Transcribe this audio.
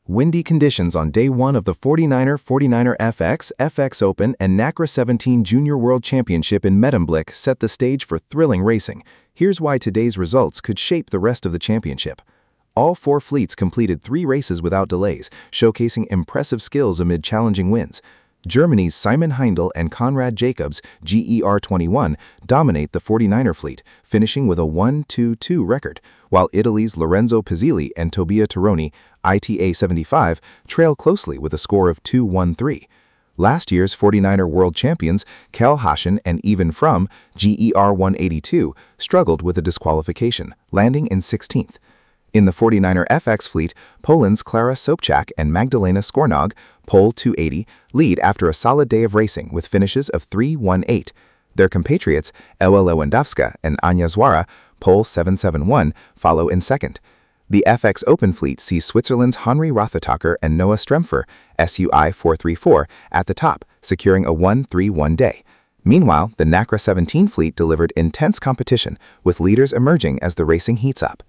Windy conditions on day one of the 49er FX, FX Open, and NACRA 17 Junior World Championship in Medemblik set the stage for thrilling racing. Here's why today's results could shape the rest of the championship. All four fleets completed 3 races without delays, showcasing impressive skills amid challenging winds. Germany's Simon Heindl and Konrad Jacobs, GER21, dominate the 49er fleet, finishing with a 1-2-2 record, while Italy's Lorenzo Pizzilli and Tobia Tironi, ITA75, trail closely with a score of 2-1-3. Last year's 49er world champions, Kel Haschen and Ivan Frum, GER182, struggled with a disqualification, landing in 16th. In the 49er FX fleet, Poland's Klara Sobczak and Magdalena Skornog, Pole 280, lead after a solid day of racing with finishes of 3-1-8. Their compatriots, Ewa Lewandowska and Anya Zwara, Pole 771, follow in second. The FX Open fleet sees Switzerland's Henri Rothenbacher and Noah Strempfer, SUI 434, at the top, securing a 1-3-1 day. Meanwhile, the NACRA 17 fleet delivered intense competition, with leaders emerging as the racing heats up.